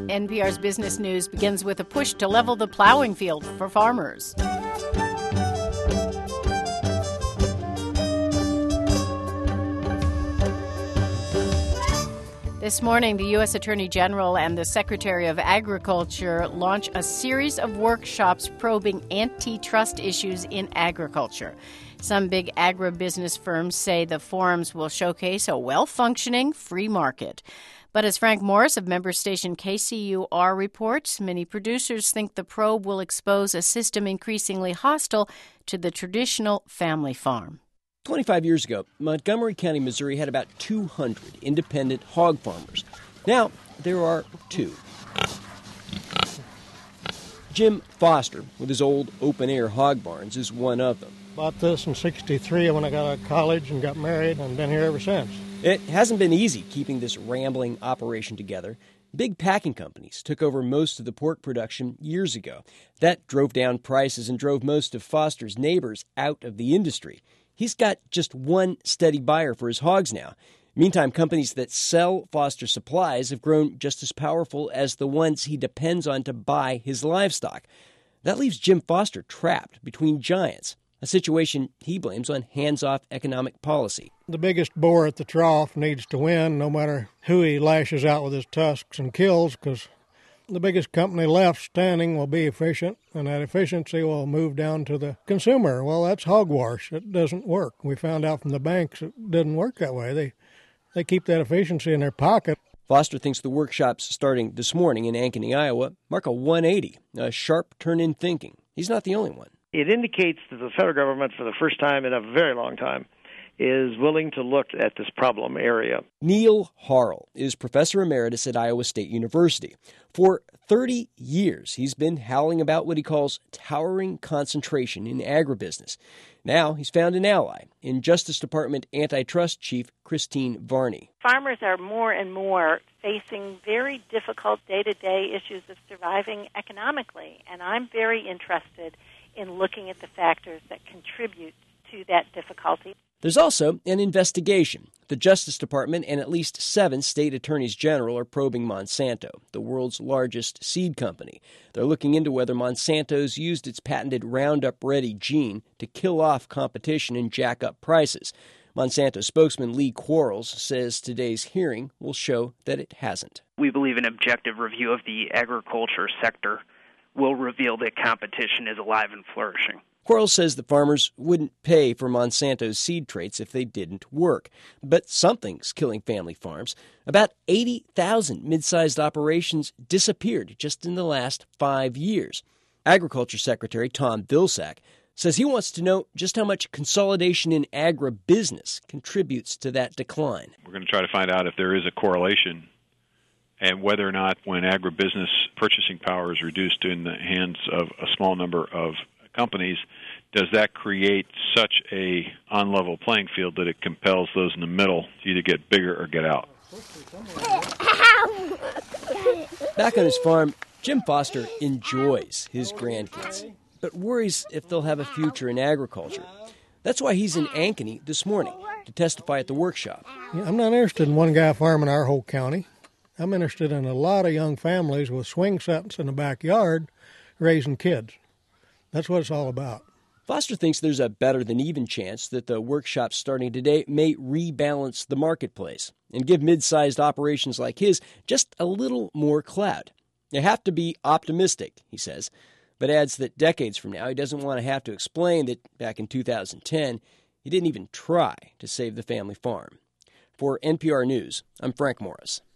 NPR's Business News begins with a push to level the plowing field for farmers. This morning, the U.S. Attorney General and the Secretary of Agriculture launch a series of workshops probing antitrust issues in agriculture. Some big agribusiness firms say the forums will showcase a well-functioning free market. But as Frank Morris of member station KCUR reports, many producers think the probe will expose a system increasingly hostile to the traditional family farm. 25 years ago, Montgomery County, Missouri had about 200 independent hog farmers. Now, there are 2. Jim Foster, with his old open-air hog barns, is one of them. Bought this in '63 when I got out of college and got married, and been here ever since. It hasn't been easy keeping this rambling operation together. Big packing companies took over most of the pork production years ago. That drove down prices and drove most of Foster's neighbors out of the industry. He's got just one steady buyer for his hogs now. Meantime, companies that sell Foster supplies have grown just as powerful as the ones he depends on to buy his livestock. That leaves Jim Foster trapped between giants, a situation he blames on hands-off economic policy. The biggest boar at the trough needs to win, no matter who he lashes out with his tusks and kills, because the biggest company left standing will be efficient, and that efficiency will move down to the consumer. Well, that's hogwash. It doesn't work. We found out from the banks it doesn't work that way. They keep that efficiency in their pocket. Foster thinks the workshops starting this morning in Ankeny, Iowa, mark a 180, a sharp turn in thinking. He's not the only one. It indicates that the federal government, for the first time in a very long time, is willing to look at this problem area. Neil Harrell is professor emeritus at Iowa State University. For 30 years, he's been howling about what he calls towering concentration in agribusiness. Now he's found an ally in Justice Department Antitrust Chief Christine Varney. Farmers are more and more facing very difficult day-to-day issues of surviving economically, and I'm very interested in looking at the factors that contribute to that difficulty. There's also an investigation. The Justice Department and at least 7 state attorneys general are probing Monsanto, the world's largest seed company. They're looking into whether Monsanto's used its patented Roundup Ready gene to kill off competition and jack up prices. Monsanto spokesman Lee Quarles says today's hearing will show that it hasn't. We believe an objective review of the agriculture sector will reveal that competition is alive and flourishing. Quarles says that farmers wouldn't pay for Monsanto's seed traits if they didn't work. But something's killing family farms. About 80,000 mid-sized operations disappeared just in the last 5 years. Agriculture Secretary Tom Vilsack says he wants to know just how much consolidation in agribusiness contributes to that decline. We're going to try to find out if there is a correlation and whether or not when agribusiness purchasing power is reduced in the hands of a small number of companies, does that create such a unlevel playing field that it compels those in the middle to either get bigger or get out? Back on his farm, Jim Foster enjoys his grandkids, but worries if they'll have a future in agriculture. That's why he's in Ankeny this morning to testify at the workshop. I'm not interested in one guy farming our whole county. I'm interested in a lot of young families with swing sets in the backyard raising kids. That's what it's all about. Foster thinks there's a better-than-even chance that the workshops starting today may rebalance the marketplace and give mid-sized operations like his just a little more clout. You have to be optimistic, he says, but adds that decades from now he doesn't want to have to explain that back in 2010 he didn't even try to save the family farm. For NPR News, I'm Frank Morris.